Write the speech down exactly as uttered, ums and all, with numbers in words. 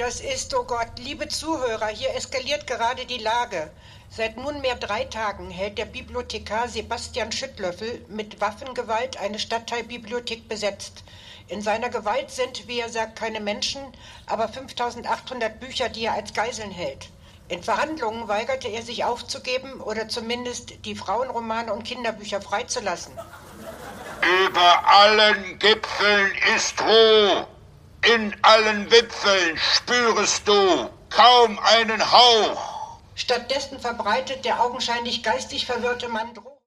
das ist, oh Gott, liebe Zuhörer, hier eskaliert gerade die Lage. Seit nunmehr drei Tagen hält der Bibliothekar Sebastian Schüttlöffel mit Waffengewalt eine Stadtteilbibliothek besetzt. In seiner Gewalt sind, wie er sagt, keine Menschen, aber fünftausendachthundert Bücher, die er als Geiseln hält. In Verhandlungen weigerte er sich aufzugeben oder zumindest die Frauenromane und Kinderbücher freizulassen. Über allen Gipfeln ist Ruhe, in allen Wipfeln spürest du kaum einen Hauch. Stattdessen verbreitet der augenscheinlich geistig verwirrte Mann